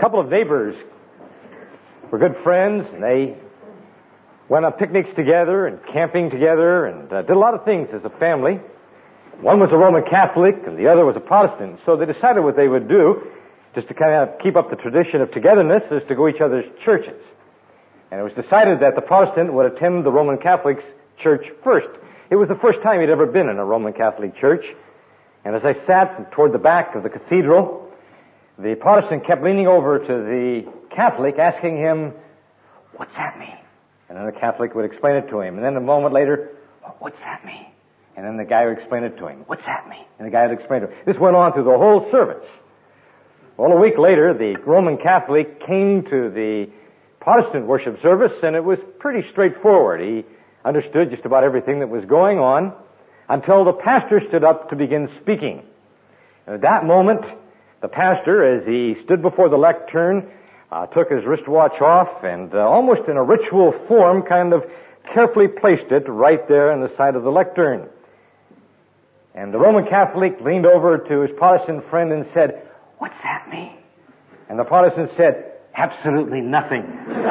couple of neighbors were good friends, and they went on picnics together and camping together and did a lot of things as a family. One was a Roman Catholic and the other was a Protestant. So they decided what they would do, just to kind of keep up the tradition of togetherness, is to go to each other's churches. And it was decided that the Protestant would attend the Roman Catholic's church first. It was the first time he'd ever been in a Roman Catholic church. And as I sat toward the back of the cathedral, the Protestant kept leaning over to the Catholic, asking him, "What's that mean?" And then the Catholic would explain it to him. And then a moment later, "What's that mean?" And then the guy would explain it to him. "What's that mean?" And the guy would explain it to him. This went on through the whole service. Well, a week later, the Roman Catholic came to the Protestant worship service, and it was pretty straightforward. He understood just about everything that was going on until the pastor stood up to begin speaking. And at that moment, the pastor, as he stood before the lectern, took his wristwatch off and almost in a ritual form kind of carefully placed it right there on the side of the lectern. And the Roman Catholic leaned over to his Protestant friend and said, "What's that mean?" And the Protestant said, "Absolutely nothing."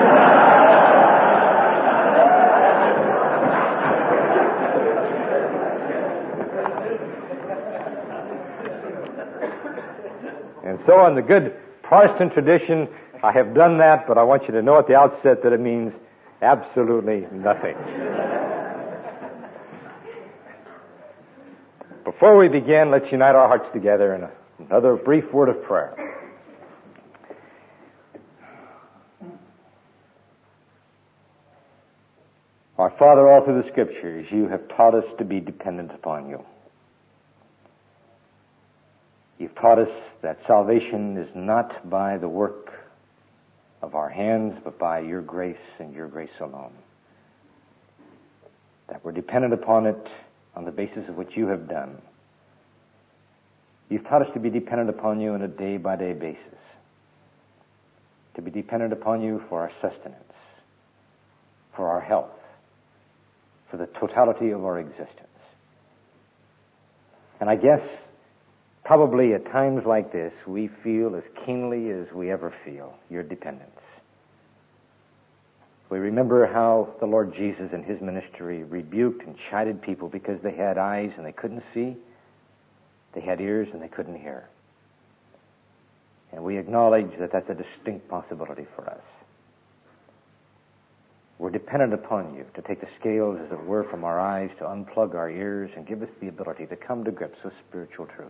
And so in the good Protestant tradition, I have done that, but I want you to know at the outset that it means absolutely nothing. Before we begin, let's unite our hearts together in another brief word of prayer. Our Father, all through the Scriptures, you have taught us to be dependent upon you. You've taught us that salvation is not by the work of our hands, but by your grace and your grace alone. That we're dependent upon it on the basis of what you have done. You've taught us to be dependent upon you on a day-by-day basis. To be dependent upon you for our sustenance, for our health, for the totality of our existence. And I guess probably at times like this, we feel as keenly as we ever feel your dependence. We remember how the Lord Jesus in his ministry rebuked and chided people because they had eyes and they couldn't see, they had ears and they couldn't hear. And we acknowledge that that's a distinct possibility for us. We're dependent upon you to take the scales, as it were, from our eyes, to unplug our ears and give us the ability to come to grips with spiritual truth.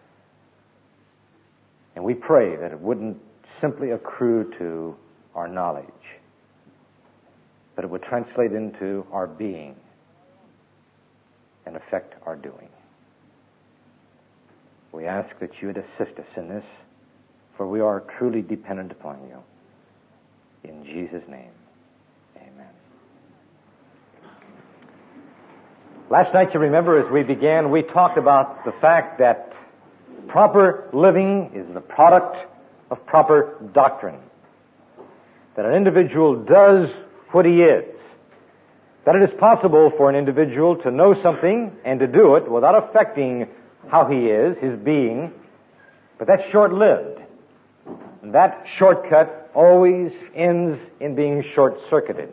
And we pray that it wouldn't simply accrue to our knowledge, but it would translate into our being and affect our doing. We ask that you would assist us in this, for we are truly dependent upon you. In Jesus' name, amen. Last night, you remember, as we began, we talked about the fact that proper living is the product of proper doctrine. That an individual does what he is. That it is possible for an individual to know something and to do it without affecting how he is, his being, but that's short-lived. And that shortcut always ends in being short-circuited.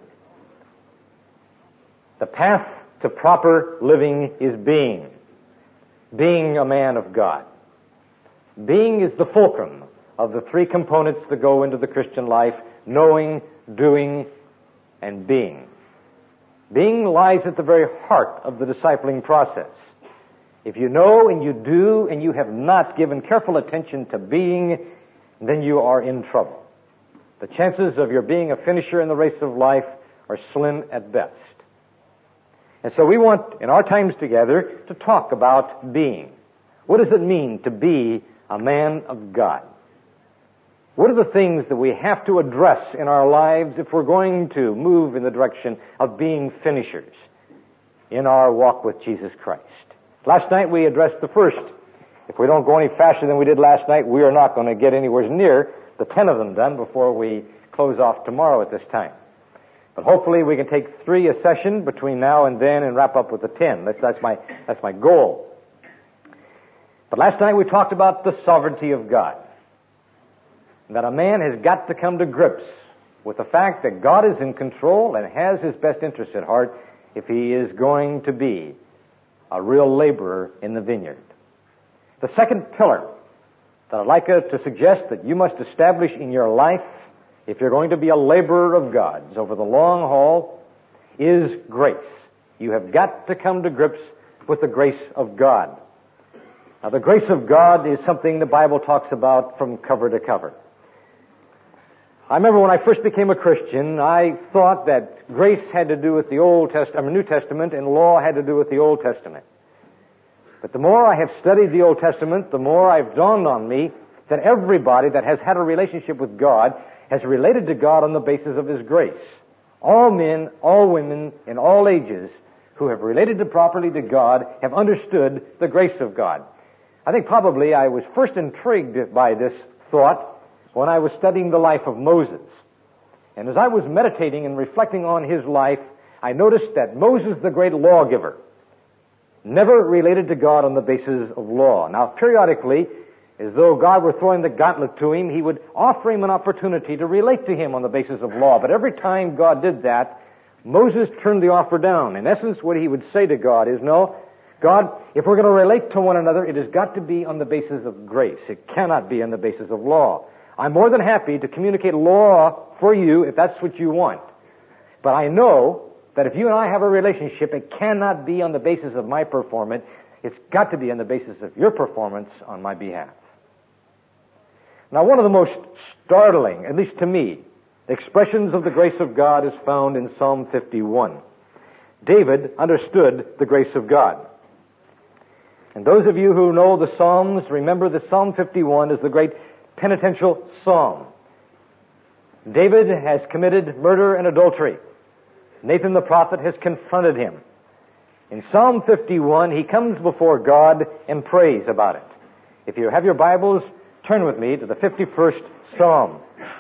The path to proper living is being. Being a man of God. Being is the fulcrum of the three components that go into the Christian life: knowing, doing, and being. Being lies at the very heart of the discipling process. If you know and you do and you have not given careful attention to being, then you are in trouble. The chances of your being a finisher in the race of life are slim at best. And so we want, in our times together, to talk about being. What does it mean to be a man of God? What are the things that we have to address in our lives if we're going to move in the direction of being finishers in our walk with Jesus Christ? Last night we addressed the first. If we don't go any faster than we did last night, we are not going to get anywhere near the 10 of them done before we close off tomorrow at this time. But hopefully we can take 3 a session between now and then and wrap up with the 10. That's my goal. But last night we talked about the sovereignty of God. that a man has got to come to grips with the fact that God is in control and has his best interests at heart if he is going to be a real laborer in the vineyard. The second pillar that I'd like to suggest that you must establish in your life if you're going to be a laborer of God's over the long haul is grace. You have got to come to grips with the grace of God. Now, the grace of God is something the Bible talks about from cover to cover. I remember when I first became a Christian, I thought that grace had to do with the New Testament and law had to do with the Old Testament. But the more I have studied the Old Testament, the more I've dawned on me that everybody that has had a relationship with God has related to God on the basis of His grace. All men, all women, in all ages who have related properly to God have understood the grace of God. I think probably I was first intrigued by this thought when I was studying the life of Moses. And as I was meditating and reflecting on his life, I noticed that Moses, the great lawgiver, never related to God on the basis of law. Now, periodically, as though God were throwing the gauntlet to him, he would offer him an opportunity to relate to him on the basis of law. But every time God did that, Moses turned the offer down. In essence, what he would say to God is, no, God, if we're going to relate to one another, it has got to be on the basis of grace. It cannot be on the basis of law. I'm more than happy to communicate law for you if that's what you want. But I know that if you and I have a relationship, it cannot be on the basis of my performance. It's got to be on the basis of your performance on my behalf. Now, one of the most startling, at least to me, expressions of the grace of God is found in Psalm 51. David understood the grace of God. And those of you who know the Psalms, remember that Psalm 51 is the great penitential psalm. David has committed murder and adultery. Nathan the prophet has confronted him. In Psalm 51, he comes before God and prays about it. If you have your Bibles, turn with me to the 51st Psalm.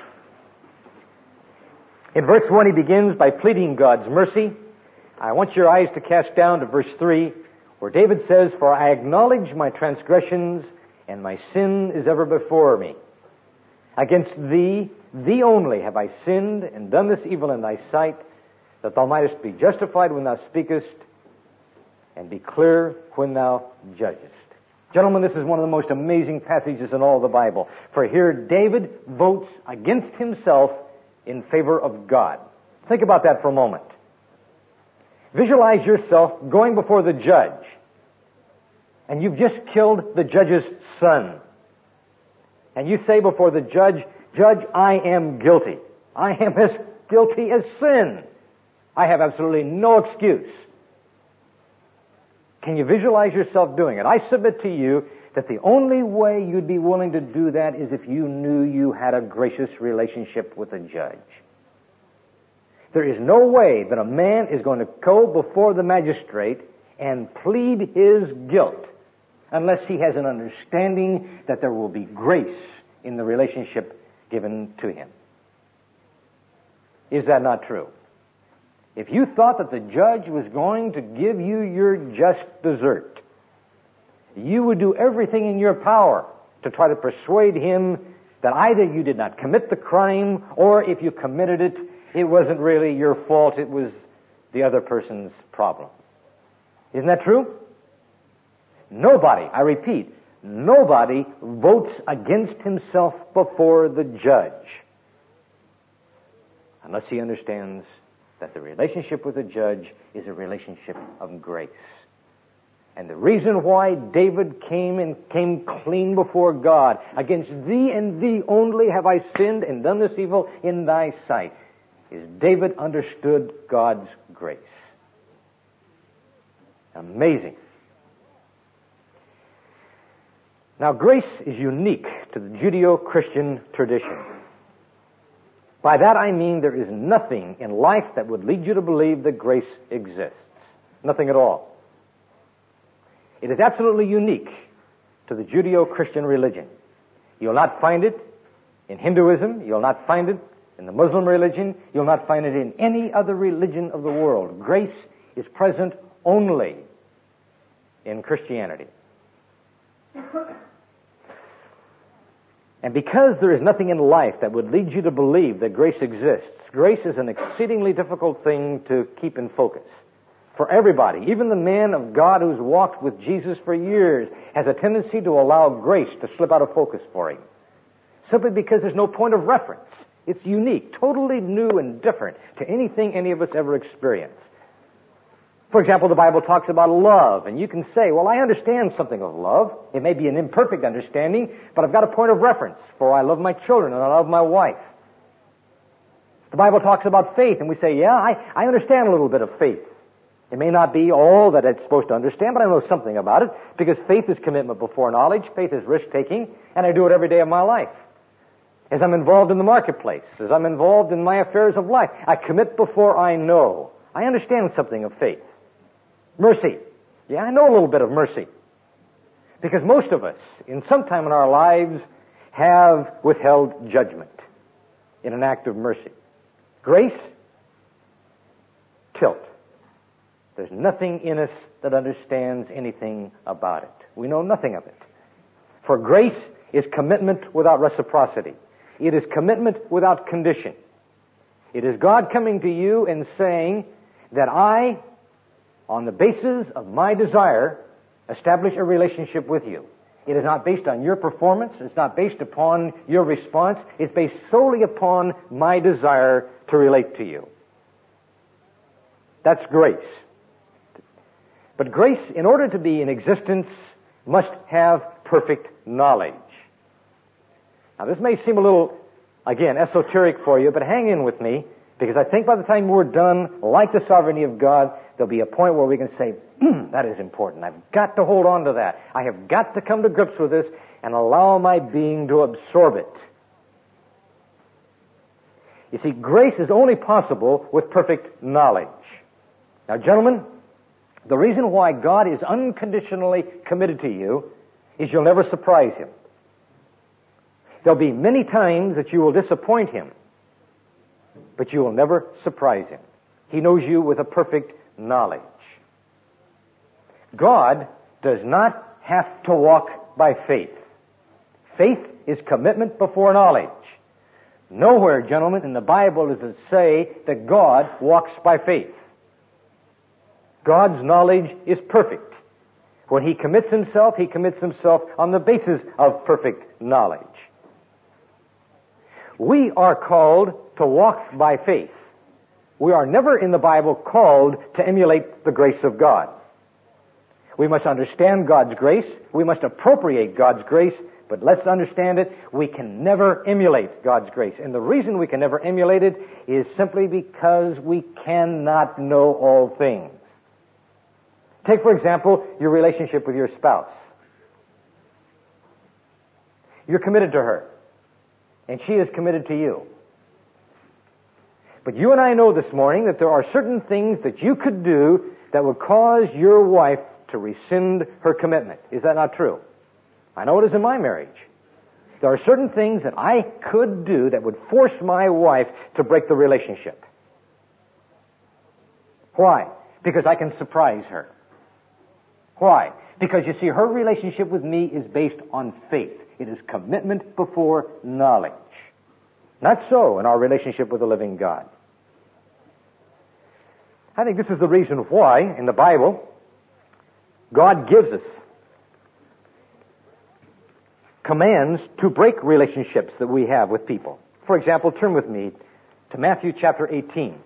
In verse 1, he begins by pleading God's mercy. I want your eyes to cast down to verse 3, where David says, "For I acknowledge my transgressions, and my sin is ever before me. Against thee, thee only, have I sinned and done this evil in thy sight, that thou mightest be justified when thou speakest, and be clear when thou judgest." Gentlemen, this is one of the most amazing passages in all the Bible. For here, David votes against himself in favor of God. Think about that for a moment. Visualize yourself going before the judge, and you've just killed the judge's son. And you say before the judge, "Judge, I am guilty. I am as guilty as sin. I have absolutely no excuse." Can you visualize yourself doing it? I submit to you that the only way you'd be willing to do that is if you knew you had a gracious relationship with a judge. There is no way that a man is going to go before the magistrate and plead his guilt unless he has an understanding that there will be grace in the relationship given to him. Is that not true? If you thought that the judge was going to give you your just desert, you would do everything in your power to try to persuade him that either you did not commit the crime, or if you committed it, it wasn't really your fault, it was the other person's problem. Isn't that true? Nobody, I repeat, nobody votes against himself before the judge unless he understands that the relationship with the judge is a relationship of grace. And the reason why David came clean before God, "Against thee and thee only have I sinned and done this evil in thy sight," is David understood God's grace. Amazing. Now, grace is unique to the Judeo-Christian tradition. By that I mean there is nothing in life that would lead you to believe that grace exists. Nothing at all. It is absolutely unique to the Judeo-Christian religion. You'll not find it in Hinduism. You'll not find it in the Muslim religion. You'll not find it in any other religion of the world. Grace is present only in Christianity. And because there is nothing in life that would lead you to believe that grace exists, grace is an exceedingly difficult thing to keep in focus. For everybody, even the man of God who's walked with Jesus for years, has a tendency to allow grace to slip out of focus for him. Simply because there's no point of reference. It's unique, totally new and different to anything any of us ever experienced. For example, the Bible talks about love, and you can say, well, I understand something of love. It may be an imperfect understanding, but I've got a point of reference, for I love my children and I love my wife. The Bible talks about faith, and we say, yeah, I understand a little bit of faith. It may not be all that it's supposed to understand, but I know something about it, because faith is commitment before knowledge, faith is risk-taking, and I do it every day of my life. As I'm involved in the marketplace, as I'm involved in my affairs of life, I commit before I know. I understand something of faith. Mercy. Yeah, I know a little bit of mercy. Because most of us, in some time in our lives, have withheld judgment in an act of mercy. Grace, tilt. There's nothing in us that understands anything about it. We know nothing of it. For grace is commitment without reciprocity. It is commitment without condition. It is God coming to you and saying that I, on the basis of my desire, establish a relationship with you. It is not based on your performance. It's not based upon your response. It's based solely upon my desire to relate to you. That's grace. But grace, in order to be in existence, must have perfect knowledge. Now, this may seem a little, again, esoteric for you, but hang in with me, because I think by the time we're done, like the sovereignty of God, there'll be a point where we can say, that is important. I've got to hold on to that. I have got to come to grips with this and allow my being to absorb it. You see, grace is only possible with perfect knowledge. Now, gentlemen, the reason why God is unconditionally committed to you is you'll never surprise Him. There'll be many times that you will disappoint Him, but you will never surprise Him. He knows you with a perfect knowledge. God does not have to walk by faith. Faith is commitment before knowledge. Nowhere, gentlemen, in the Bible does it say that God walks by faith. God's knowledge is perfect. When He commits Himself on the basis of perfect knowledge. We are called to walk by faith. We are never in the Bible called to emulate the grace of God. We must understand God's grace. We must appropriate God's grace. But let's understand it, we can never emulate God's grace. And the reason we can never emulate it is simply because we cannot know all things. Take, for example, your relationship with your spouse. You're committed to her, and she is committed to you. But you and I know this morning that there are certain things that you could do that would cause your wife to rescind her commitment. Is that not true? I know it is in my marriage. There are certain things that I could do that would force my wife to break the relationship. Why? Because I can surprise her. Why? Because you see, her relationship with me is based on faith. It is commitment before knowledge. Not so in our relationship with the living God. I think this is the reason why, in the Bible, God gives us commands to break relationships that we have with people. For example, turn with me to Matthew chapter 18.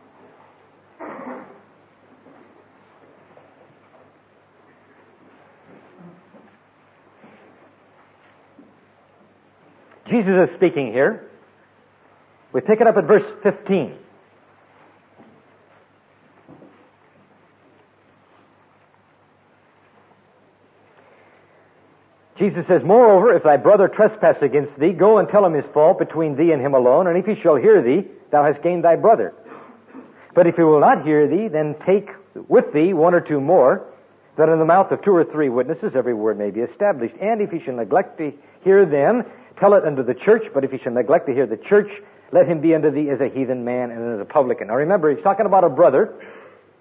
Jesus is speaking here. We pick it up at verse 15. Jesus says, "Moreover, if thy brother trespass against thee, go and tell him his fault between thee and him alone, and if he shall hear thee, thou hast gained thy brother. But if he will not hear thee, then take with thee one or two more, that in the mouth of 2 or 3 witnesses every word may be established. And if he shall neglect to hear them, tell it unto the church. But if he shall neglect to hear the church, let him be unto thee as a heathen man and as a publican." Now remember, he's talking about a brother,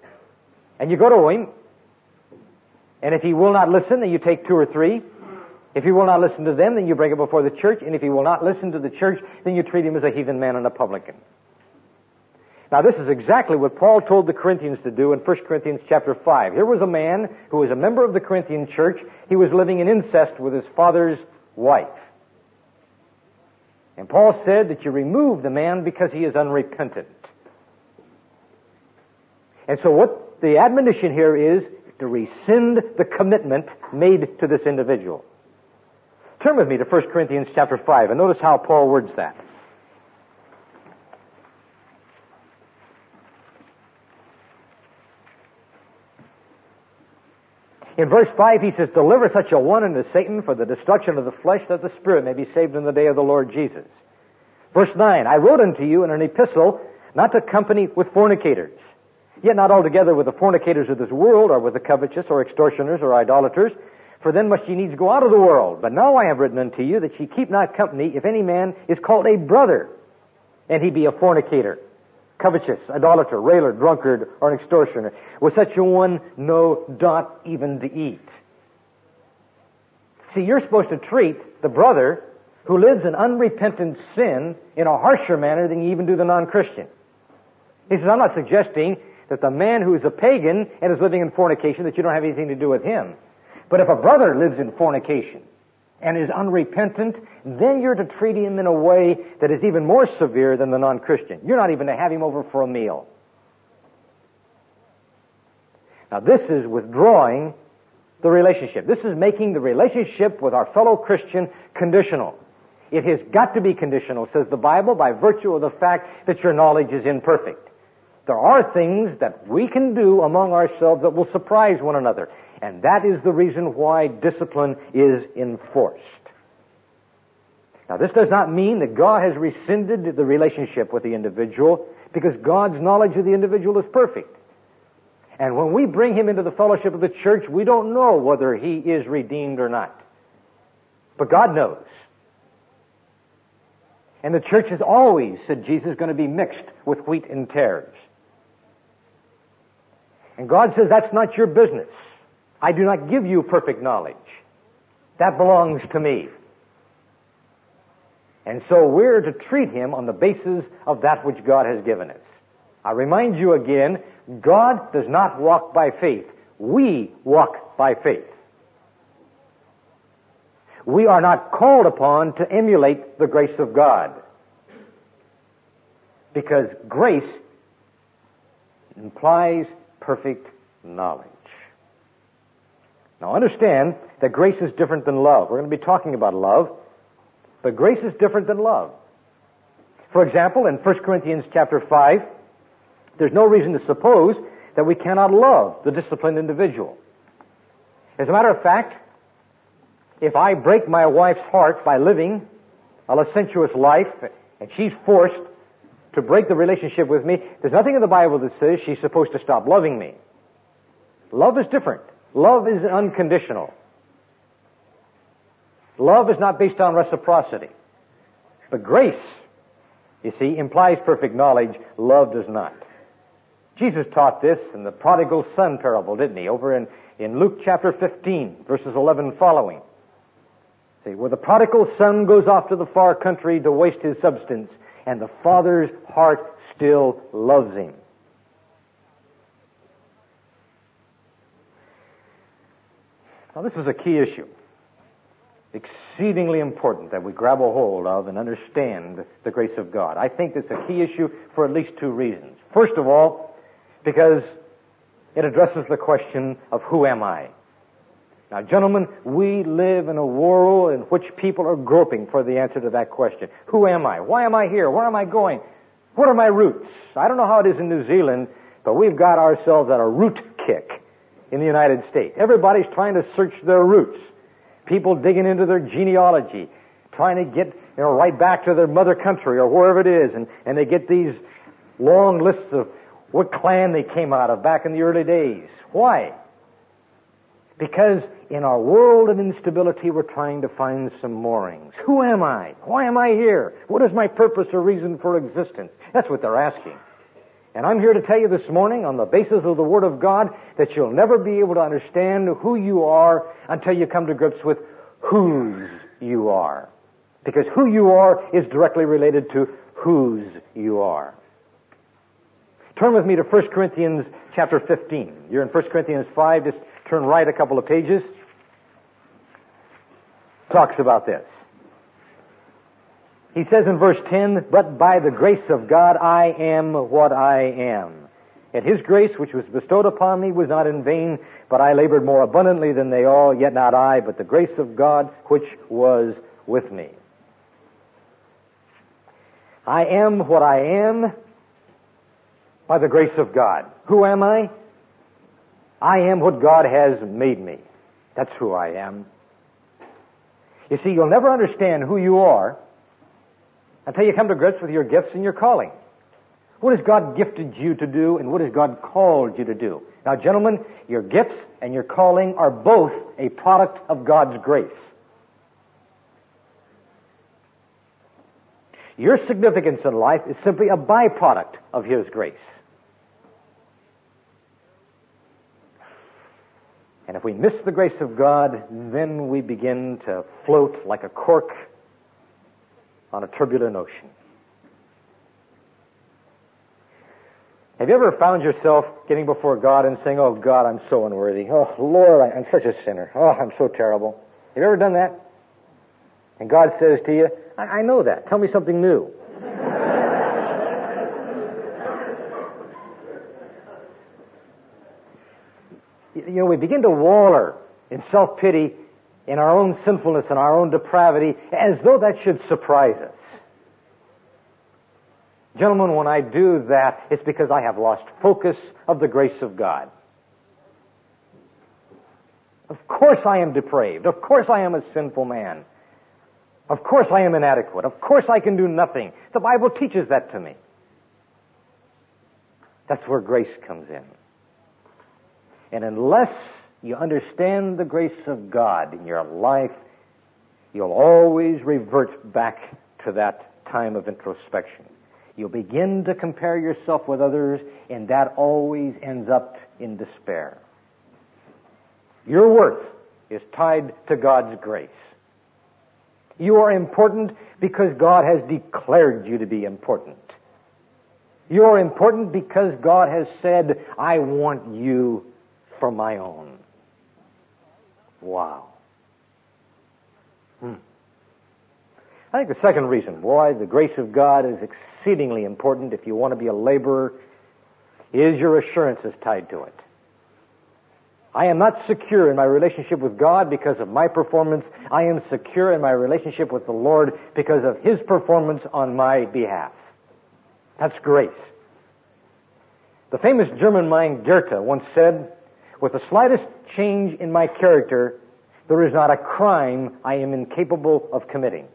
and you go to him, and if he will not listen, then you take 2 or 3. If he will not listen to them, then you bring it before the church, and if he will not listen to the church, then you treat him as a heathen man and a publican. Now this is exactly what Paul told the Corinthians to do in 1 Corinthians chapter 5. Here was a man who was a member of the Corinthian church. He was living in incest with his father's wife. And Paul said that you remove the man because he is unrepentant. And so what the admonition here is to rescind the commitment made to this individual. Turn with me to 1 Corinthians chapter 5 and notice how Paul words that. In verse 5 he says, "Deliver such a one unto Satan for the destruction of the flesh, that the spirit may be saved in the day of the Lord Jesus." Verse 9, "I wrote unto you in an epistle not to company with fornicators, yet not altogether with the fornicators of this world, or with the covetous, or extortioners, or idolaters, for then must ye needs go out of the world. But now I have written unto you that ye keep not company if any man is called a brother, and he be a fornicator, covetous, idolater, railer, drunkard, or an extortioner. With such a one no not even to eat." See, you're supposed to treat the brother who lives in unrepentant sin in a harsher manner than you even do the non-Christian. He says, I'm not suggesting that the man who is a pagan and is living in fornication, that you don't have anything to do with him. But if a brother lives in fornication and is unrepentant, then you're to treat him in a way that is even more severe than the non-Christian. You're not even to have him over for a meal. Now this is withdrawing the relationship. This is making the relationship with our fellow Christian conditional. It has got to be conditional, says the Bible, by virtue of the fact that your knowledge is imperfect. There are things that we can do among ourselves that will surprise one another. And that is the reason why discipline is enforced. Now, this does not mean that God has rescinded the relationship with the individual, because God's knowledge of the individual is perfect. And when we bring him into the fellowship of the church, we don't know whether he is redeemed or not. But God knows. And the church has always, said Jesus, going to be mixed with wheat and tares. And God says, that's not your business. I do not give you perfect knowledge. That belongs to me. And so we're to treat him on the basis of that which God has given us. I remind you again, God does not walk by faith. We walk by faith. We are not called upon to emulate the grace of God, because grace implies perfect knowledge. Now understand that grace is different than love. We're going to be talking about love, but grace is different than love. For example, in 1 Corinthians chapter 5, there's no reason to suppose that we cannot love the disciplined individual. As a matter of fact, if I break my wife's heart by living a licentious life, and she's forced to break the relationship with me, there's nothing in the Bible that says she's supposed to stop loving me. Love is different. Love is unconditional. Love is not based on reciprocity. But grace, you see, implies perfect knowledge. Love does not. Jesus taught this in the prodigal son parable, didn't he? Over in Luke chapter 15, verses 11 following. See, where the prodigal son goes off to the far country to waste his substance, and the father's heart still loves him. Now, this is a key issue. Exceedingly important that we grab a hold of and understand the grace of God. I think it's a key issue for at least two reasons. First of all, because it addresses the question of who am I? Now, gentlemen, we live in a world in which people are groping for the answer to that question. Who am I? Why am I here? Where am I going? What are my roots? I don't know how it is in New Zealand, but we've got ourselves at a root kick in the United States. Everybody's trying to search their roots. People digging into their genealogy, trying to get right back to their mother country or wherever it is, and they get these long lists of what clan they came out of back in the early days. Why? Because in our world of instability, we're trying to find some moorings. Who am I? Why am I here? What is my purpose or reason for existence? That's what they're asking. And I'm here to tell you this morning, on the basis of the Word of God, that you'll never be able to understand who you are until you come to grips with whose you are. Because who you are is directly related to whose you are. Turn with me to 1 Corinthians chapter 15. You're in 1 Corinthians 5. Just turn right a couple of pages. Talks about this. He says in verse 10, "But by the grace of God I am what I am. And His grace which was bestowed upon me was not in vain, but I labored more abundantly than they all, yet not I, but the grace of God which was with me." I am what I am by the grace of God. Who am I? I am what God has made me. That's who I am. You see, you'll never understand who you are until you come to grips with your gifts and your calling. What has God gifted you to do, and what has God called you to do? Now, gentlemen, your gifts and your calling are both a product of God's grace. Your significance in life is simply a byproduct of His grace. And if we miss the grace of God, then we begin to float like a cork on a turbulent ocean. Have you ever found yourself getting before God and saying, "Oh, God, I'm so unworthy. Oh, Lord, I'm such a sinner. Oh, I'm so terrible." Have you ever done that? And God says to you, I know that. Tell me something new. You know, we begin to waller in self-pity in our own sinfulness and our own depravity as though that should surprise us. Gentlemen, when I do that, it's because I have lost focus of the grace of God. Of course I am depraved. Of course I am a sinful man. Of course I am inadequate. Of course I can do nothing. The Bible teaches that to me. That's where grace comes in. And unless you understand the grace of God in your life, you'll always revert back to that time of introspection. You'll begin to compare yourself with others, and that always ends up in despair. Your worth is tied to God's grace. You are important because God has declared you to be important. You are important because God has said, "I want you for my own." Wow. I think the second reason why the grace of God is exceedingly important if you want to be a laborer is your assurance is tied to it. I am not secure in my relationship with God because of my performance. I am secure in my relationship with the Lord because of His performance on my behalf. That's grace. The famous German mind Goethe once said, "With the slightest change in my character, there is not a crime I am incapable of committing."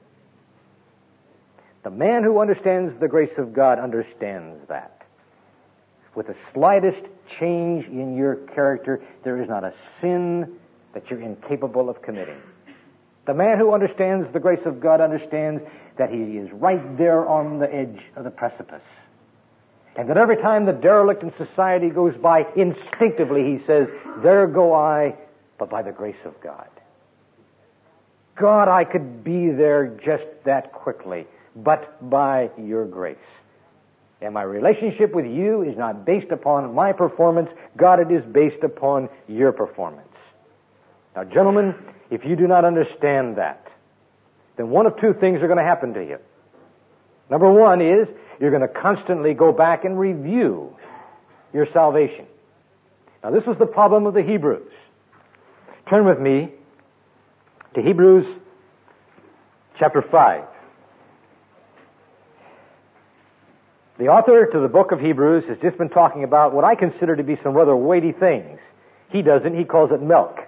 The man who understands the grace of God understands that. With the slightest change in your character, there is not a sin that you're incapable of committing. The man who understands the grace of God understands that he is right there on the edge of the precipice. And that every time the derelict in society goes by, instinctively he says, "There go I, but by the grace of God." God, I could be there just that quickly, but by your grace. And my relationship with you is not based upon my performance. God, it is based upon your performance. Now, gentlemen, if you do not understand that, then one of two things are going to happen to you. Number one is you're going to constantly go back and review your salvation. Now, this was the problem of the Hebrews. Turn with me to Hebrews chapter 5. The author to the book of Hebrews has just been talking about what I consider to be some rather weighty things. He doesn't. He calls it milk.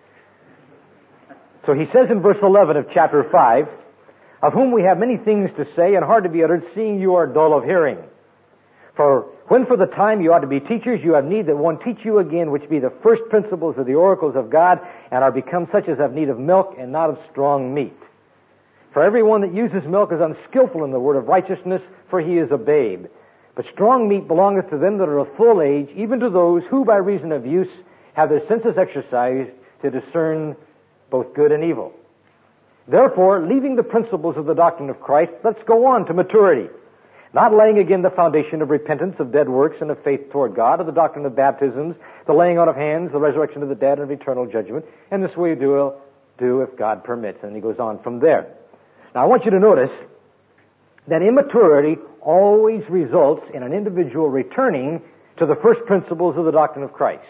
So he says in verse 11 of chapter 5, "Of whom we have many things to say and hard to be uttered, seeing you are dull of hearing. For when for the time you ought to be teachers, you have need that one teach you again, which be the first principles of the oracles of God, and are become such as have need of milk and not of strong meat. For everyone that uses milk is unskillful in the word of righteousness, for he is a babe. But strong meat belongeth to them that are of full age, even to those who by reason of use have their senses exercised to discern both good and evil. Therefore, leaving the principles of the doctrine of Christ, let's go on to maturity. Not laying again the foundation of repentance, of dead works, and of faith toward God, of the doctrine of baptisms, the laying on of hands, the resurrection of the dead, and of eternal judgment. And this we do if God permits. And he goes on from there. Now I want you to notice that immaturity always results in an individual returning to the first principles of the doctrine of Christ.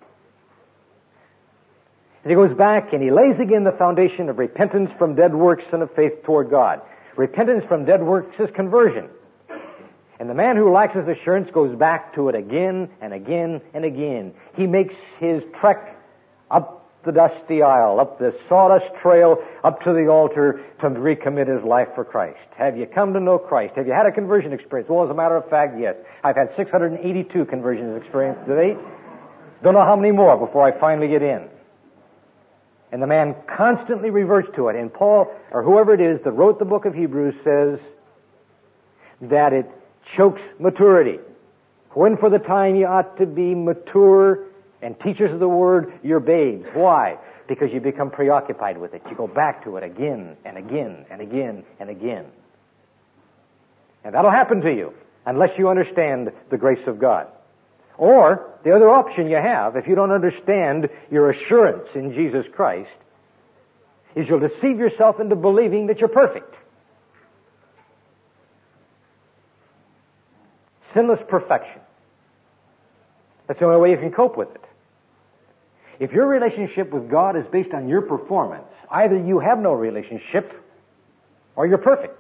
And he goes back and he lays again the foundation of repentance from dead works and of faith toward God. Repentance from dead works is conversion. And the man who lacks his assurance goes back to it again and again and again. He makes his trek up the dusty aisle, up the sawdust trail, up to the altar to recommit his life for Christ. Have you come to know Christ? Have you had a conversion experience? Well, as a matter of fact, yes. I've had 682 conversion experiences to date. Don't know how many more before I finally get in. And the man constantly reverts to it. And Paul, or whoever it is that wrote the book of Hebrews, says that it chokes maturity. When for the time you ought to be mature and teachers of the word, you're babes. Why? Because you become preoccupied with it. You go back to it again and again and again and again. And that'll happen to you unless you understand the grace of God. Or, the other option you have, if you don't understand your assurance in Jesus Christ, is you'll deceive yourself into believing that you're perfect. Sinless perfection. That's the only way you can cope with it. If your relationship with God is based on your performance, either you have no relationship or you're perfect.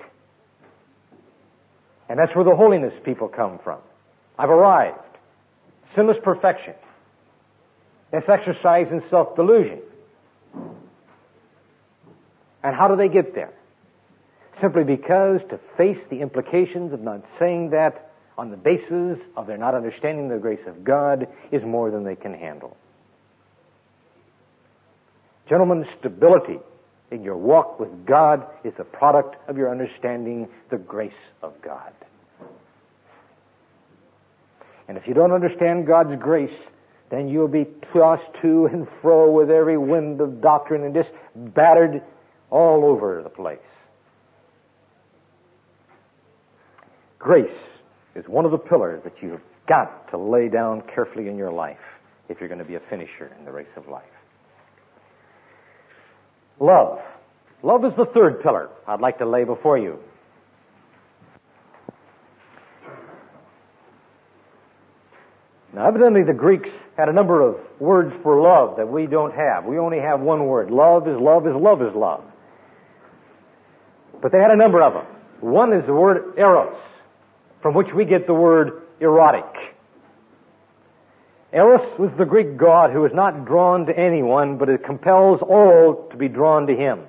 And that's where the holiness people come from. I've arrived. Sinless perfection. That's exercise in self-delusion. And how do they get there? Simply because to face the implications of not saying that on the basis of their not understanding the grace of God is more than they can handle. Gentlemen, stability in your walk with God is the product of your understanding the grace of God. And if you don't understand God's grace, then you'll be tossed to and fro with every wind of doctrine and just battered all over the place. Grace is one of the pillars that you've got to lay down carefully in your life if you're going to be a finisher in the race of life. Love. Love is the third pillar I'd like to lay before you. Now, evidently the Greeks had a number of words for love that we don't have. We only have one word. Love is love is love is love. But they had a number of them. One is the word eros, from which we get the word erotic. Eros was the Greek god who is not drawn to anyone, but it compels all to be drawn to him.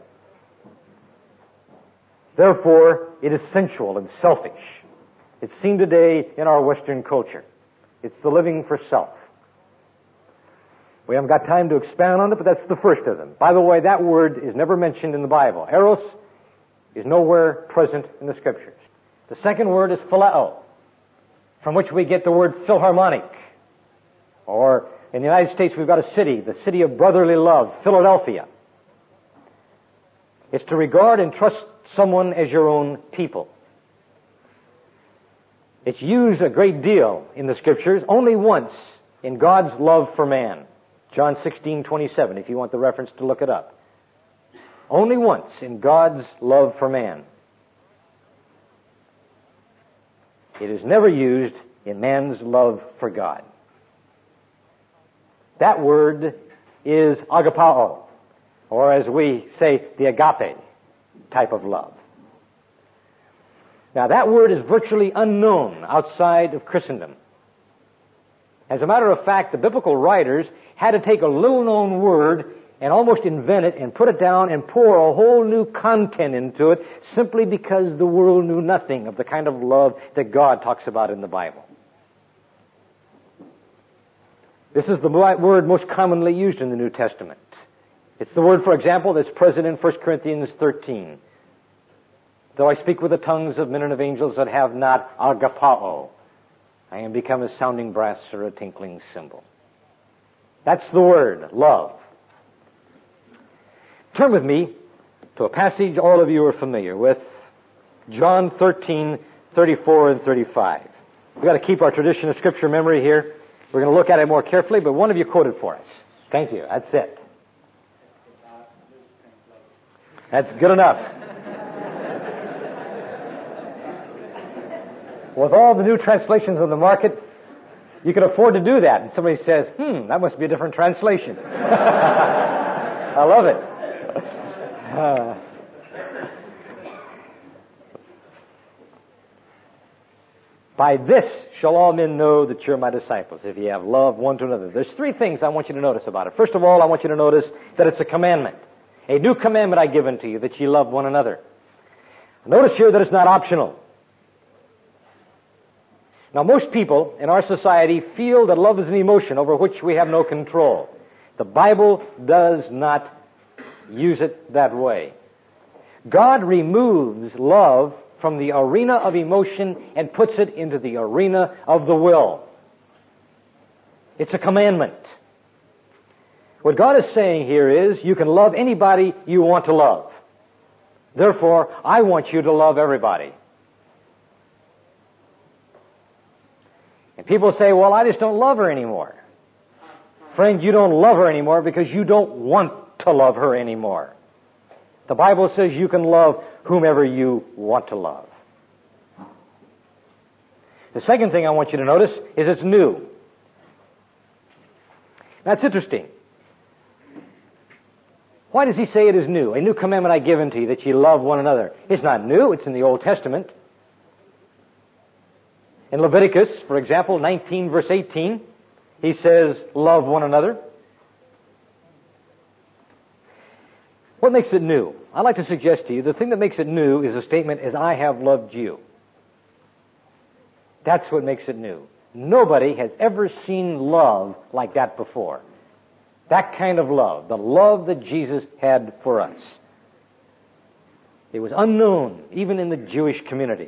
Therefore, it is sensual and selfish. It's seen today in our Western culture. It's the living for self. We haven't got time to expand on it, but that's the first of them. By the way, that word is never mentioned in the Bible. Eros is nowhere present in the Scriptures. The second word is phileo, from which we get the word philharmonic. Or in the United States, we've got a city, the city of brotherly love, Philadelphia. It's to regard and trust someone as your own people. It's used a great deal in the Scriptures, only once in God's love for man. John 16:27, if you want the reference to look it up. Only once in God's love for man. It is never used in man's love for God. That word is agapao, or as we say, the agape type of love. Now, that word is virtually unknown outside of Christendom. As a matter of fact, the biblical writers had to take a little-known word and almost invent it and put it down and pour a whole new content into it simply because the world knew nothing of the kind of love that God talks about in the Bible. This is the word most commonly used in the New Testament. It's the word, for example, that's present in 1 Corinthians 13. Though I speak with the tongues of men and of angels that have not agapao, I am become a sounding brass or a tinkling cymbal. That's the word, love. Turn with me to a passage all of you are familiar with, John 13:34 and 35. We've got to keep our tradition of Scripture memory here. We're going to look at it more carefully, but one of you quoted for us. Thank you. That's it. That's good enough. With all the new translations on the market, you can afford to do that. And somebody says, that must be a different translation. I love it. By this shall all men know that you're my disciples, if you have love one to another. There's three things I want you to notice about it. First of all, I want you to notice that it's a commandment. A new commandment I give unto you, that ye love one another. Notice here that it's not optional. Now, most people in our society feel that love is an emotion over which we have no control. The Bible does not use it that way. God removes love from the arena of emotion and puts it into the arena of the will. It's a commandment. What God is saying here is, you can love anybody you want to love. Therefore, I want you to love everybody. And people say, well, I just don't love her anymore. Friend, you don't love her anymore because you don't want to love her anymore. The Bible says you can love whomever you want to love. The second thing I want you to notice is it's new. That's interesting. Why does he say it is new? A new commandment I give unto you, that ye love one another. It's not new. It's in the Old Testament. In Leviticus, for example, 19 verse 18, he says, love one another. What makes it new? I'd like to suggest to you, the thing that makes it new is a statement, as I have loved you. That's what makes it new. Nobody has ever seen love like that before. That kind of love, the love that Jesus had for us. It was unknown, even in the Jewish community.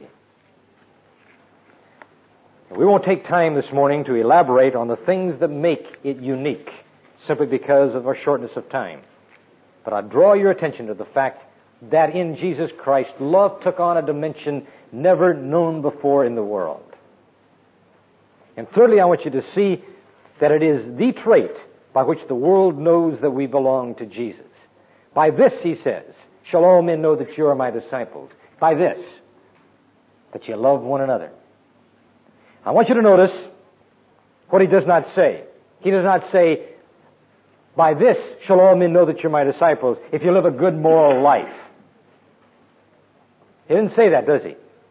We won't take time this morning to elaborate on the things that make it unique, simply because of our shortness of time. But I draw your attention to the fact that in Jesus Christ, love took on a dimension never known before in the world. And thirdly, I want you to see that it is the trait by which the world knows that we belong to Jesus. By this, he says, shall all men know that you are my disciples. By this, that you love one another. I want you to notice what he does not say. He does not say, by this shall all men know that you're my disciples, if you live a good moral life. He didn't say that, does he?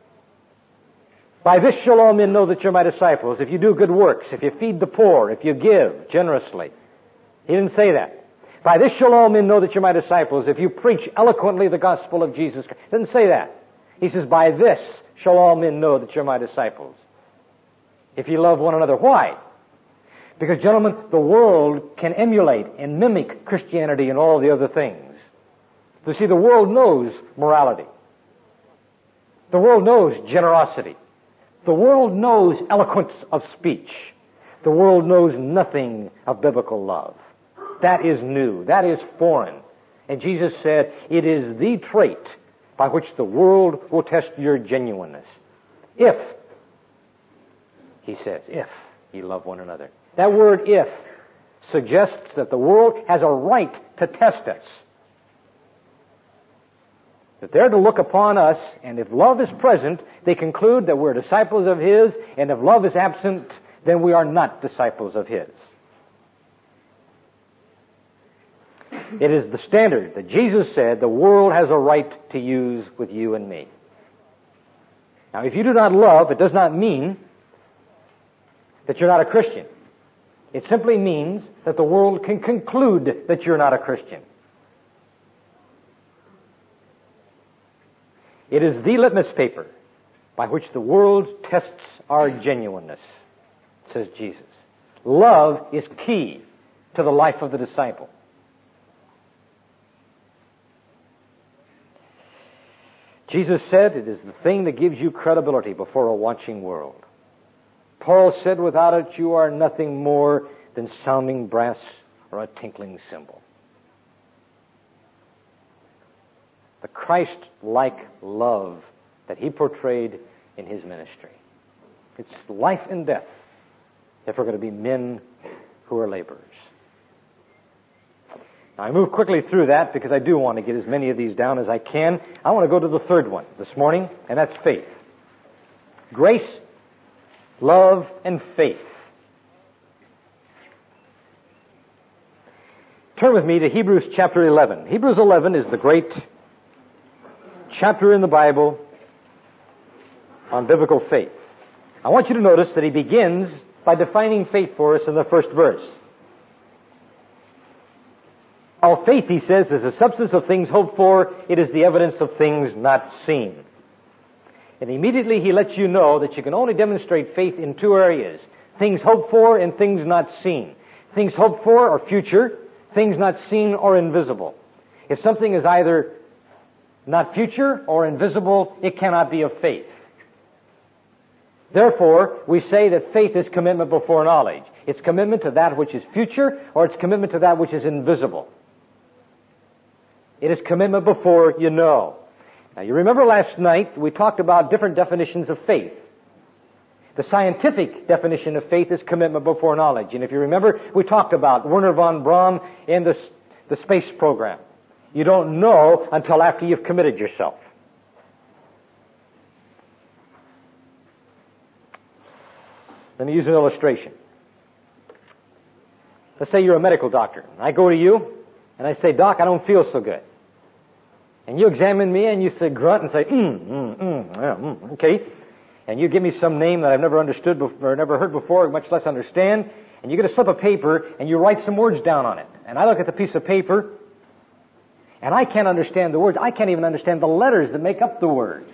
By this shall all men know that you're my disciples, if you do good works, if you feed the poor, if you give generously. He didn't say that. By this shall all men know that you're my disciples, if you preach eloquently the gospel of Jesus Christ. He didn't say that. He says, by this shall all men know that you're my disciples, if you love one another. Why? Because, gentlemen, the world can emulate and mimic Christianity and all the other things. You see, the world knows morality. The world knows generosity. The world knows eloquence of speech. The world knows nothing of biblical love. That is new. That is foreign. And Jesus said, it is the trait by which the world will test your genuineness. If, he says, if ye love one another. That word if suggests that the world has a right to test us. That they're to look upon us, and if love is present, they conclude that we're disciples of His, and if love is absent, then we are not disciples of His. It is the standard that Jesus said the world has a right to use with you and me. Now, if you do not love, it does not mean that you're not a Christian. It simply means that the world can conclude that you're not a Christian. It is the litmus paper by which the world tests our genuineness, says Jesus. Love is key to the life of the disciple. Jesus said it is the thing that gives you credibility before a watching world. Paul said, without it you are nothing more than sounding brass or a tinkling cymbal. the Christ-like love that he portrayed in his ministry. It's life and death if we're going to be men who are laborers. Now, I move quickly through that because I do want to get as many of these down as I can. I want to go to the third one this morning, and that's faith. Grace, love, and faith. Turn with me to Hebrews chapter 11. Hebrews 11 is the great chapter in the Bible on biblical faith. I want you to notice that he begins by defining faith for us in the first verse. All faith, he says, is the substance of things hoped for. It is the evidence of things not seen. And immediately he lets you know that you can only demonstrate faith in two areas. Things hoped for and things not seen. Things hoped for are future. Things not seen or invisible. If something is either not future or invisible, it cannot be of faith. Therefore, we say that faith is commitment before knowledge. It's commitment to that which is future, or it's commitment to that which is invisible. It is commitment before you know. Now, you remember last night we talked about different definitions of faith. The scientific definition of faith is commitment before knowledge. And if you remember, we talked about Wernher von Braun and the space program. You don't know until after you've committed yourself. Let me use an illustration. Let's say you're a medical doctor. I go to you, and I say, Doc, I don't feel so good. And you examine me, and you say, grunt, and say, okay. And you give me some name that I've never understood before, or never heard before, much less understand, and you get a slip of paper, and you write some words down on it. And I look at the piece of paper, and I can't understand the words. I can't even understand the letters that make up the words.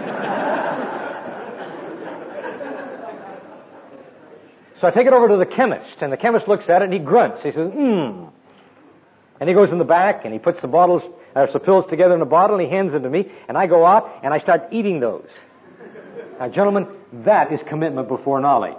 So I take it over to the chemist, and the chemist looks at it, and he grunts. He says, And he goes in the back, and he puts some pills together in a bottle, and he hands them to me, and I go out, and I start eating those. Now, gentlemen, that is commitment before knowledge.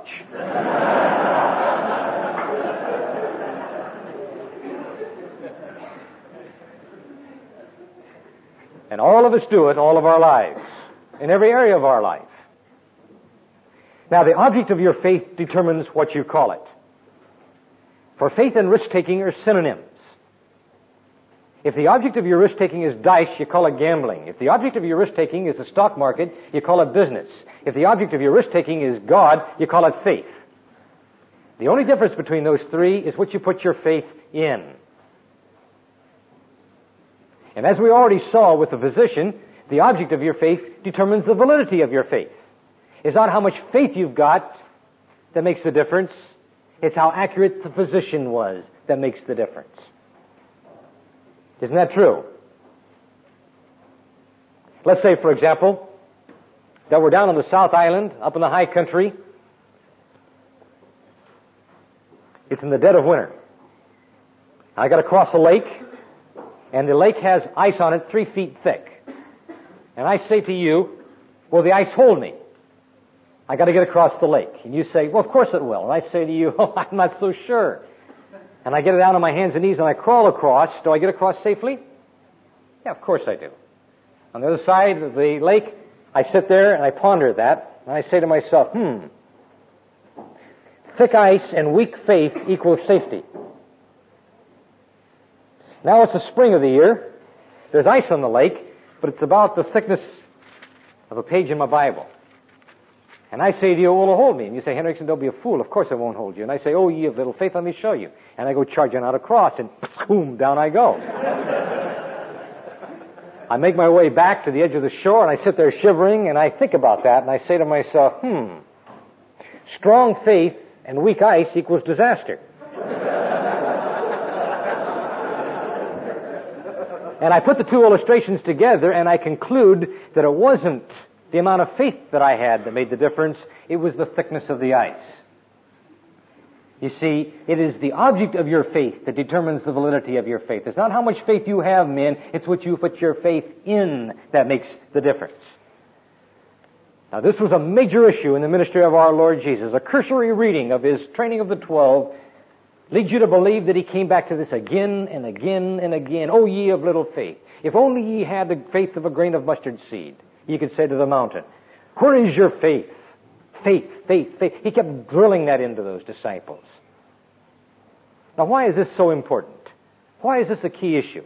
And all of us do it all of our lives, in every area of our life. Now, the object of your faith determines what you call it. For faith and risk-taking are synonyms. If the object of your risk-taking is dice, you call it gambling. If the object of your risk-taking is the stock market, you call it business. If the object of your risk-taking is God, you call it faith. The only difference between those three is what you put your faith in. And as we already saw with the physician, the object of your faith determines the validity of your faith. It's not how much faith you've got that makes the difference. It's how accurate the physician was that makes the difference. Isn't that true? Let's say, for example, that we're down on the South Island, up in the high country. It's in the dead of winter. I got to cross a lake, and the lake has ice on it 3 feet thick. And I say to you, will the ice hold me? I got to get across the lake. And you say, well, of course it will. And I say to you, oh, I'm not so sure. And I get it down on my hands and knees and I crawl across. Do I get across safely? Yeah, of course I do. On the other side of the lake, I sit there and I ponder that. And I say to myself, thick ice and weak faith equals safety. Now it's the spring of the year. There's ice on the lake, but it's about the thickness of a page in my Bible. And I say to you, will it hold me? And you say, Henriksen, don't be a fool. Of course it won't hold you. And I say, oh, ye of little faith, let me show you. And I go charging out across, and boom, down I go. I make my way back to the edge of the shore, and I sit there shivering, and I think about that, and I say to myself, strong faith and weak ice equals disaster. And I put the two illustrations together, and I conclude that it wasn't the amount of faith that I had that made the difference. It was the thickness of the ice. You see, it is the object of your faith that determines the validity of your faith. It's not how much faith you have, men. It's what you put your faith in that makes the difference. Now, this was a major issue in the ministry of our Lord Jesus. A cursory reading of his training of the 12 leads you to believe that he came back to this again and again and again. Oh, ye of little faith. If only ye had the faith of a grain of mustard seed, ye could say to the mountain, where is your faith? Faith, faith, faith. He kept drilling that into those disciples. Now, why is this so important? Why is this a key issue?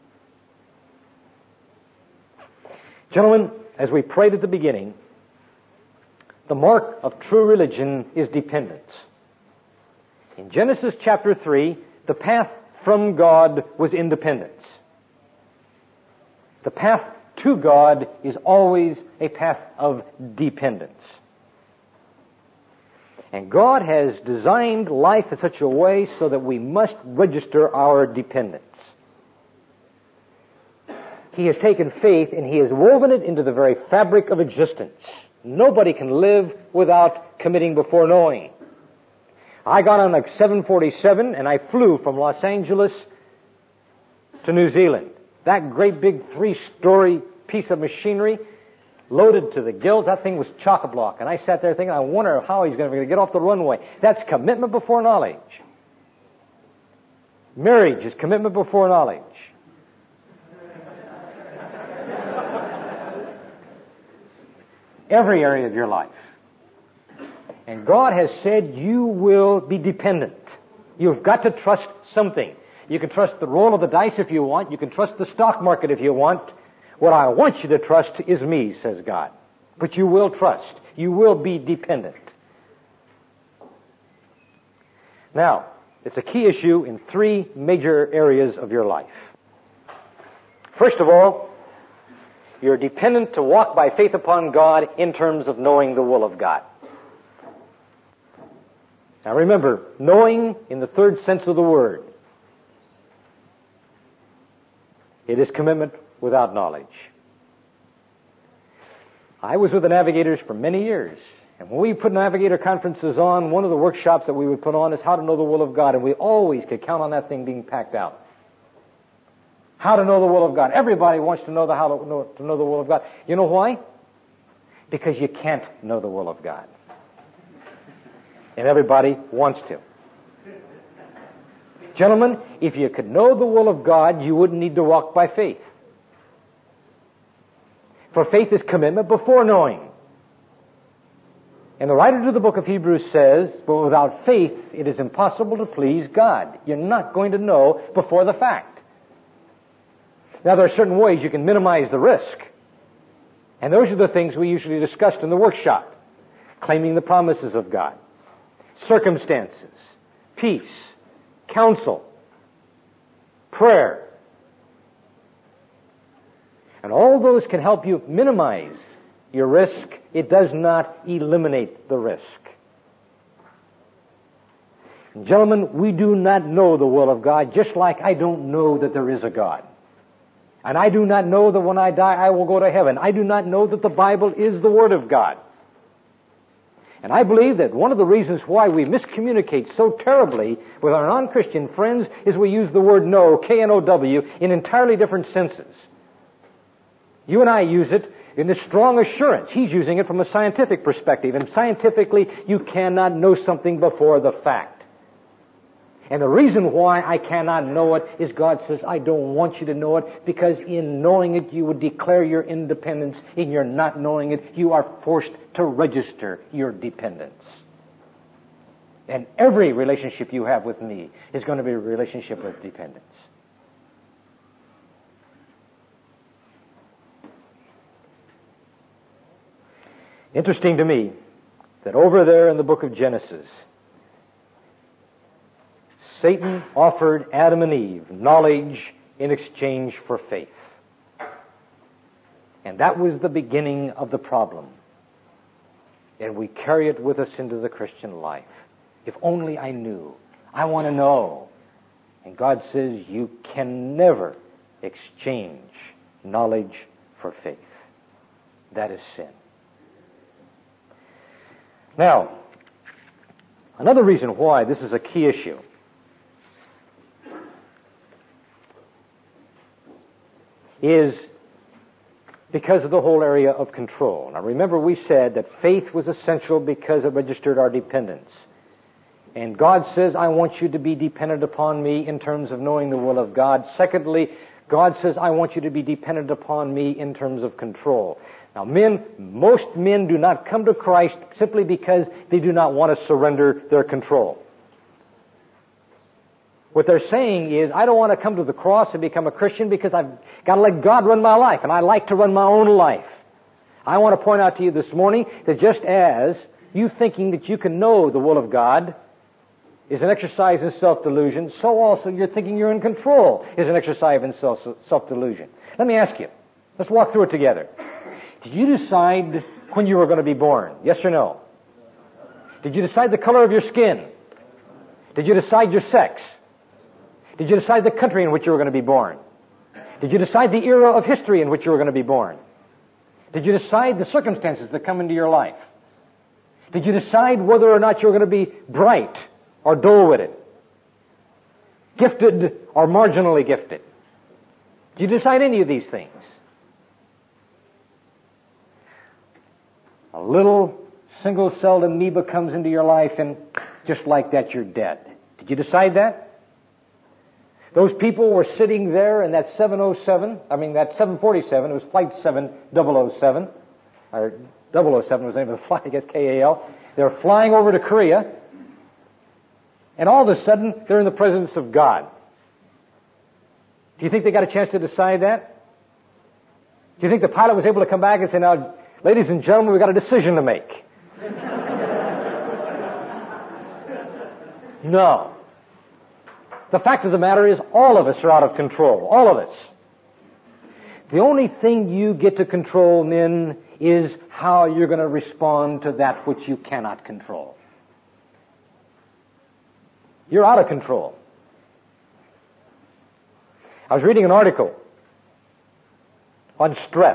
Gentlemen, as we prayed at the beginning, the mark of true religion is dependence. In Genesis chapter 3, the path from God was independence. The path to God is always a path of dependence. And God has designed life in such a way so that we must register our dependence. He has taken faith and He has woven it into the very fabric of existence. Nobody can live without committing before knowing. I got on a 747 and I flew from Los Angeles to New Zealand. That great big 3-story piece of machinery, loaded to the gills, that thing was chock-a-block. And I sat there thinking, I wonder how he's going to get off the runway. That's commitment before knowledge. Marriage is commitment before knowledge. Every area of your life. And God has said you will be dependent. You've got to trust something. You can trust the roll of the dice if you want. You can trust the stock market if you want. What I want you to trust is me, says God. But you will trust. You will be dependent. Now, it's a key issue in 3 major areas of your life. First of all, you're dependent to walk by faith upon God in terms of knowing the will of God. Now remember, knowing in the 3rd sense of the word. It is commitment without knowledge. I was with the Navigators for many years. And when we put Navigator conferences on, one of the workshops that we would put on is how to know the will of God. And we always could count on that thing being packed out. How to know the will of God. Everybody wants to know how to know the will of God. You know why? Because you can't know the will of God. And everybody wants to. Gentlemen, if you could know the will of God, you wouldn't need to walk by faith. For faith is commitment before knowing. And the writer to the book of Hebrews says, but without faith it is impossible to please God. You're not going to know before the fact. Now, there are certain ways you can minimize the risk. And those are the things we usually discussed in the workshop. Claiming the promises of God. Circumstances. Peace. Counsel. Prayer. And all those can help you minimize your risk. It does not eliminate the risk. And gentlemen, we do not know the will of God, just like I don't know that there is a God. And I do not know that when I die I will go to heaven. I do not know that the Bible is the Word of God. And I believe that one of the reasons why we miscommunicate so terribly with our non-Christian friends is we use the word know, K-N-O-W, in entirely different senses. You and I use it in this strong assurance. He's using it from a scientific perspective. And scientifically, you cannot know something before the fact. And the reason why I cannot know it is God says, I don't want you to know it, because in knowing it, you would declare your independence. In your not knowing it, you are forced to register your dependence. And every relationship you have with me is going to be a relationship of dependence. Interesting to me that over there in the book of Genesis, Satan offered Adam and Eve knowledge in exchange for faith. And that was the beginning of the problem. And we carry it with us into the Christian life. If only I knew. I want to know. And God says you can never exchange knowledge for faith. That is sin. Now, another reason why this is a key issue is because of the whole area of control. Now remember, we said that faith was essential because it registered our dependence. And God says, I want you to be dependent upon me in terms of knowing the will of God. Secondly, God says, I want you to be dependent upon me in terms of control. Now, most men do not come to Christ simply because they do not want to surrender their control. What they're saying is, I don't want to come to the cross and become a Christian because I've got to let God run my life, and I like to run my own life. I want to point out to you this morning that just as you thinking that you can know the will of God is an exercise in self-delusion, so also you're thinking you're in control is an exercise in self-delusion. Let me ask you, let's walk through it together. Did you decide when you were going to be born? Yes or no? Did you decide the color of your skin? Did you decide your sex? Did you decide the country in which you were going to be born? Did you decide the era of history in which you were going to be born? Did you decide the circumstances that come into your life? Did you decide whether or not you were going to be bright or dull-witted? Gifted or marginally gifted? Did you decide any of these things? A little single-celled amoeba comes into your life and just like that you're dead. Did you decide that? Those people were sitting there in that 747, it was Flight 7007, or 007 was the name of the flight, I guess KAL. They were flying over to Korea, and all of a sudden, they're in the presence of God. Do you think they got a chance to decide that? Do you think the pilot was able to come back and say, now, ladies and gentlemen, we've got a decision to make? No. The fact of the matter is, all of us are out of control. All of us. The only thing you get to control, men, is how you're going to respond to that which you cannot control. You're out of control. I was reading an article on stress.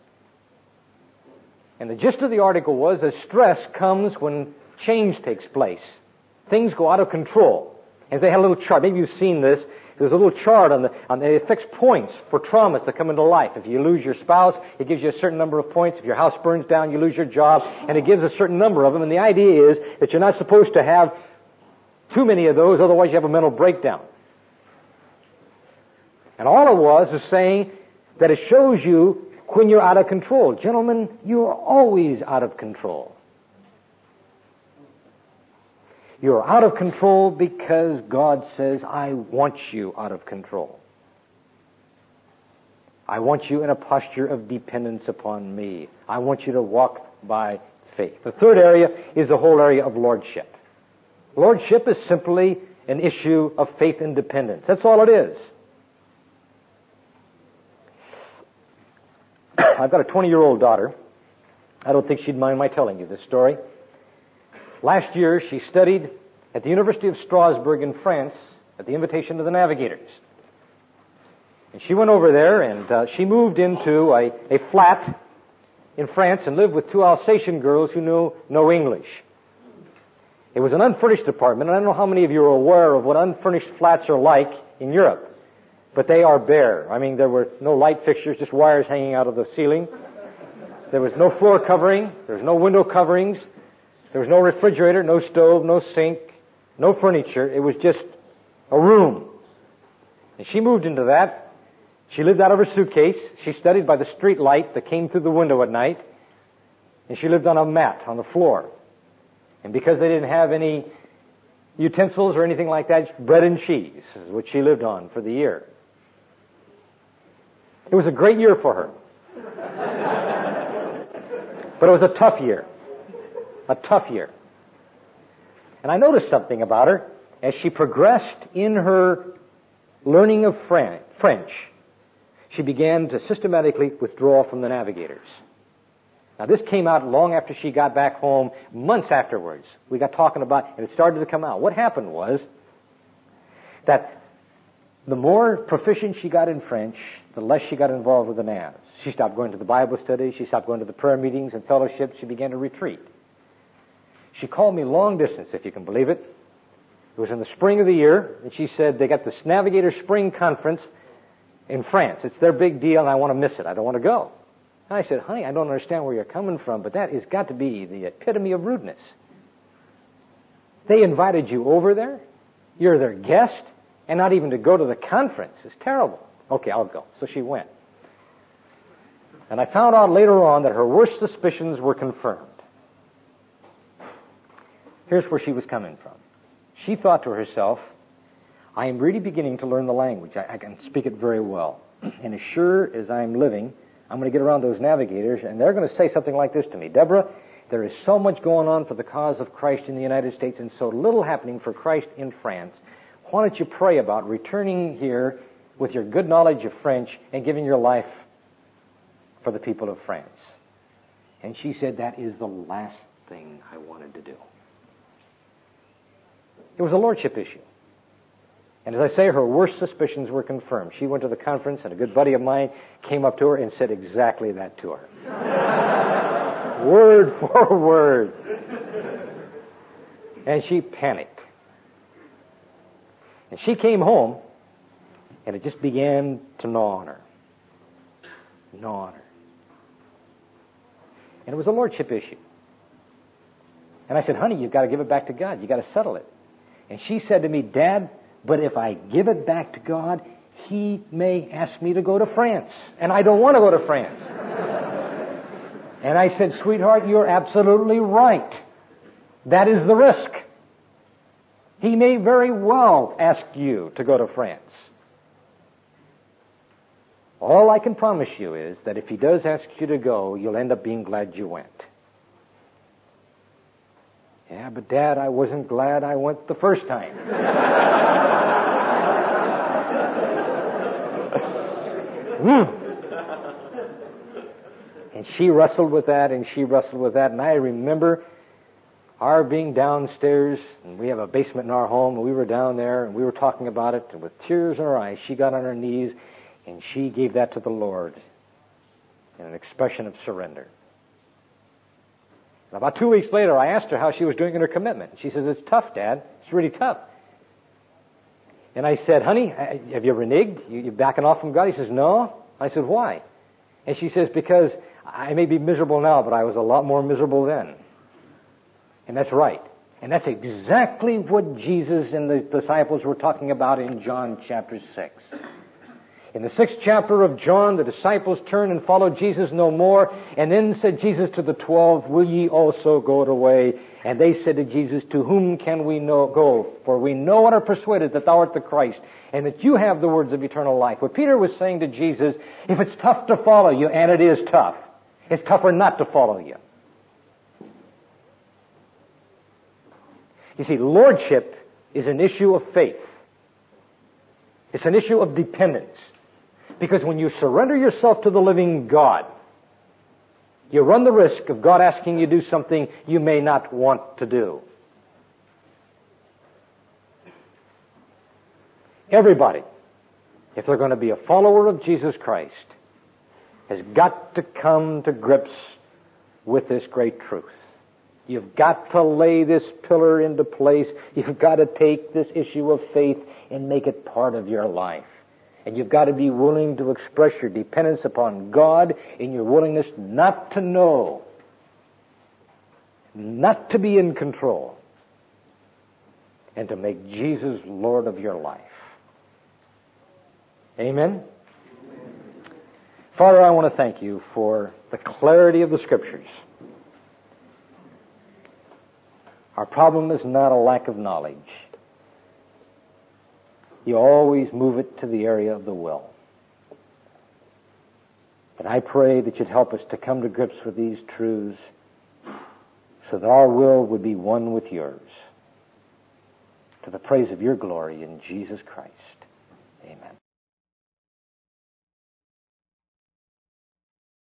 And the gist of the article was that stress comes when change takes place. Things go out of control. And they had a little chart. Maybe you've seen this. There's a little chart it fixed points for traumas that come into life. If you lose your spouse, it gives you a certain number of points. If your house burns down, you lose your job. And it gives a certain number of them. And the idea is that you're not supposed to have too many of those, otherwise you have a mental breakdown. And all it was is saying that it shows you when you're out of control. Gentlemen, you're always out of control. You're out of control because God says, I want you out of control. I want you in a posture of dependence upon me. I want you to walk by faith. The third area is the whole area of lordship. Lordship is simply an issue of faith and dependence. That's all it is. I've got a 20-year-old daughter. I don't think she'd mind my telling you this story. Last year, she studied at the University of Strasbourg in France at the invitation of the Navigators. And she went over there and she moved into a flat in France and lived with two Alsatian girls who knew no English. It was an unfurnished apartment, and I don't know how many of you are aware of what unfurnished flats are like in Europe, but they are bare. I mean, there were no light fixtures, just wires hanging out of the ceiling. There was no floor covering. There was no window coverings. There was no refrigerator, no stove, no sink, no furniture. It was just a room. And she moved into that. She lived out of her suitcase. She studied by the street light that came through the window at night. And she lived on a mat on the floor. And because they didn't have any utensils or anything like that, bread and cheese is what she lived on for the year. It was a great year for her. But it was a tough year. A tough year. And I noticed something about her. As she progressed in her learning of French, she began to systematically withdraw from the Navigators. Now, this came out long after she got back home, months afterwards. We got talking about, and it started to come out. What happened was that the more proficient she got in French, the less she got involved with the Navs. She stopped going to the Bible studies. She stopped going to the prayer meetings and fellowships. She began to retreat. She called me long distance, if you can believe it. It was in the spring of the year, and she said, they got this Navigator Spring Conference in France. It's their big deal, and I want to miss it. I don't want to go. And I said, honey, I don't understand where you're coming from, but that has got to be the epitome of rudeness. They invited you over there. You're their guest. And not even to go to the conference is terrible. Okay, I'll go. So she went. And I found out later on that her worst suspicions were confirmed. Here's where she was coming from. She thought to herself, I am really beginning to learn the language. I can speak it very well. And as sure as I'm living, I'm going to get around those navigators, and they're going to say something like this to me. Deborah, there is so much going on for the cause of Christ in the United States and so little happening for Christ in France. Why don't you pray about returning here with your good knowledge of French and giving your life for the people of France? And she said, that is the last thing I wanted to do. It was a lordship issue. And as I say, her worst suspicions were confirmed. She went to the conference, and a good buddy of mine came up to her and said exactly that to her. Word for word. And she panicked. And she came home, and it just began to gnaw on her. Gnaw on her. And it was a lordship issue. And I said, honey, you've got to give it back to God. You've got to settle it. And she said to me, Dad, but if I give it back to God, He may ask me to go to France. And I don't want to go to France. And I said, sweetheart, you're absolutely right. That is the risk. He may very well ask you to go to France. All I can promise you is that if He does ask you to go, you'll end up being glad you went. Yeah, but Dad, I wasn't glad I went the first time. And she wrestled with that, and she wrestled with that, and I remember our being downstairs, and we have a basement in our home, and we were down there, and we were talking about it, and with tears in her eyes, she got on her knees, and she gave that to the Lord in an expression of surrender. And about 2 weeks later, I asked her how she was doing in her commitment. She says, it's tough, Dad. It's really tough. And I said, honey, have you reneged? You backing off from God? He says, no. I said, why? And she says, because I may be miserable now, but I was a lot more miserable then. And that's right. And that's exactly what Jesus and the disciples were talking about in John chapter 6. In the 6th chapter of John, the disciples turned and followed Jesus no more. And then said Jesus to the 12, will ye also go away? And they said to Jesus, to whom can we go? For we know and are persuaded that thou art the Christ, and that you have the words of eternal life. What Peter was saying to Jesus, if it's tough to follow you, and it is tough, it's tougher not to follow you. You see, lordship is an issue of faith. It's an issue of dependence. Because when you surrender yourself to the living God, you run the risk of God asking you to do something you may not want to do. Everybody, if they're going to be a follower of Jesus Christ, has got to come to grips with this great truth. You've got to lay this pillar into place. You've got to take this issue of faith and make it part of your life. And you've got to be willing to express your dependence upon God in your willingness not to know, not to be in control, and to make Jesus Lord of your life. Amen? Father, I want to thank you for the clarity of the Scriptures. Our problem is not a lack of knowledge. You always move it to the area of the will. And I pray that you'd help us to come to grips with these truths so that our will would be one with yours, to the praise of your glory in Jesus Christ. Amen.